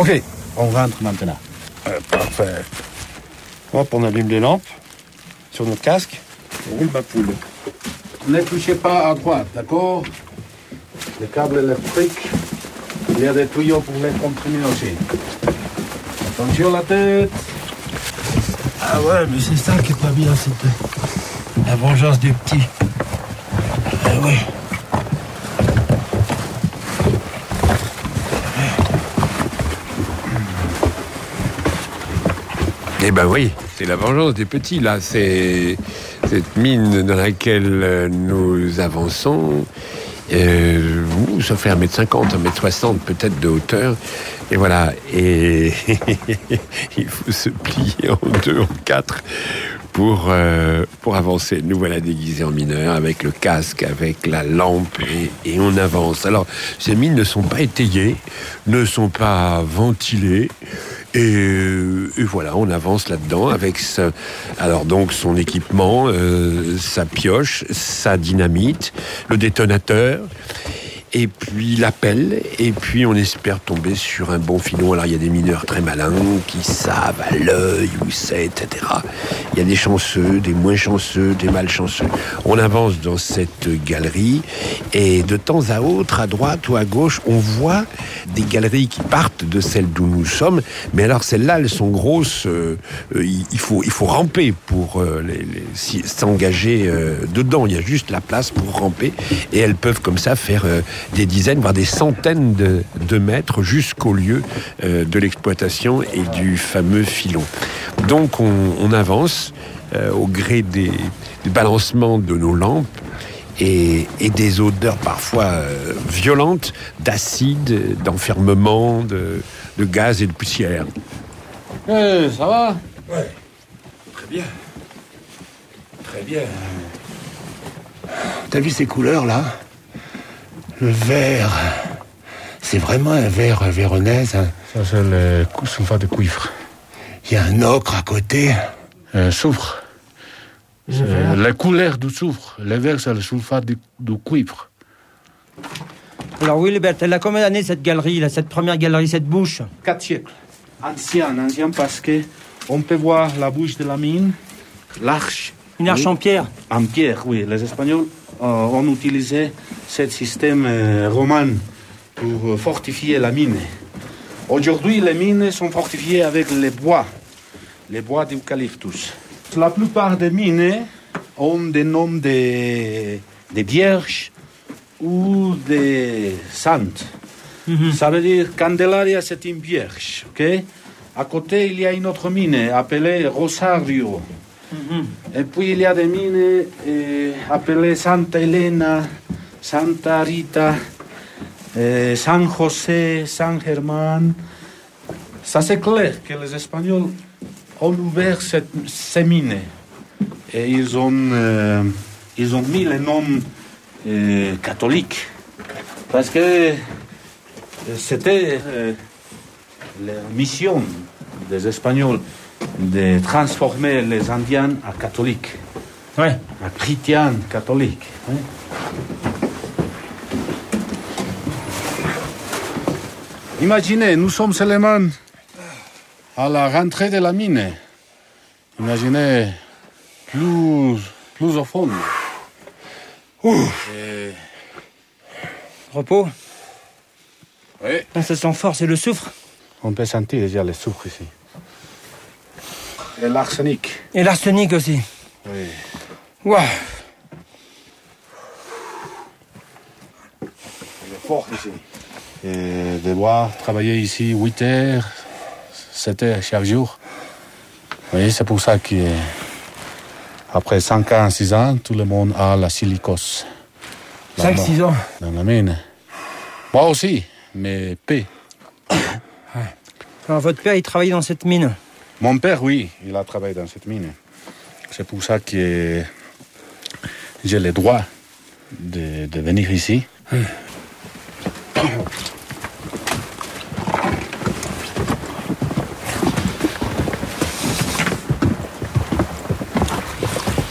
Ok, on rentre maintenant. Parfait. Hop, on allume les lampes sur notre casque. On roule ma poule. Ne touchez pas à droite, d'accord? Les câbles électriques, il y a des tuyaux pour les comprimer aussi. Attention la tête. Ah ouais, mais c'est ça qui est pas bien, c'était la vengeance des petits. Ah oui. Eh ben oui, c'est la vengeance des petits, là. C'est cette mine dans laquelle nous avançons. Ça fait 1m50, 1m60 peut-être de hauteur. Et voilà. Et il faut se plier en 2, en 4 pour avancer. Nous voilà déguisés en mineurs, avec le casque, avec la lampe, et on avance. Alors, ces mines ne sont pas étayées, ne sont pas ventilées. Et voilà, on avance là-dedans avec donc son équipement, sa pioche, sa dynamite, le détonateur, et puis la pelle, et puis on espère tomber sur un bon filon. Alors il y a des mineurs très malins qui savent à l'œil où c'est, etc. Il y a des chanceux, des moins chanceux, des malchanceux. On avance dans cette galerie, et de temps à autre, à droite ou à gauche, on voit des galeries qui partent de celles d'où nous sommes, mais alors celles-là, elles sont grosses, il faut ramper pour s'engager dedans. Il y a juste la place pour ramper, et elles peuvent comme ça faire des dizaines, voire des centaines de mètres jusqu'au lieu de l'exploitation et du fameux filon. Donc on avance au gré des balancements de nos lampes, et des odeurs parfois violentes d'acide, d'enfermement, de gaz et de poussière. Ça va? Ouais, très bien. Très bien. T'as vu ces couleurs, là? Le vert, c'est vraiment un vert véronèse. Hein. Ça, c'est le sulfate de cuivre. Il y a un ocre à côté. Soufre. La couleur du soufre. Le vert, c'est le sulfate du cuivre. Alors Willibert, elle a combien d'années cette galerie, là, cette première galerie, cette bouche? 4 siècles. Ancien parce que on peut voir la bouche de la mine, l'arche. Une arche en pierre? En pierre, oui. Les Espagnols ont utilisé ce système roman pour fortifier la mine. Aujourd'hui, les mines sont fortifiées avec les bois d'eucalyptus. La plupart des mines ont des noms de vierges ou de saintes. Mm-hmm. Ça veut dire Candelaria, c'est une vierge. Okay? À côté, il y a une autre mine appelée Rosario. Mm-hmm. Et puis il y a des mines appelées Santa Elena, Santa Rita, San José, San Germán. Ça c'est clair que les Espagnols ont ouvert ces mines. Et ils ont mis les noms catholiques. Parce que c'était la mission des Espagnols de transformer les Indiens en catholiques. Ouais. En chrétiens catholiques. Ouais. Imaginez, nous sommes seulement à la rentrée de la mine. Imaginez, plus au fond. Repos? Oui. Ah, ça sent fort, c'est le soufre? On peut sentir déjà le soufre ici. Et l'arsenic. Et l'arsenic aussi? Oui. Waouh! Il est fort ici. Et devoir travailler ici 8 heures, 7 heures chaque jour. Oui, c'est pour ça qu'après 5 ans, 6 ans, tout le monde a la silicose. 5-6 ans? Dans la mine. Moi aussi, mais peu. Ouais. Alors, votre père, il travaillait dans cette mine? Mon père, oui, il a travaillé dans cette mine. C'est pour ça que j'ai le droit de venir ici.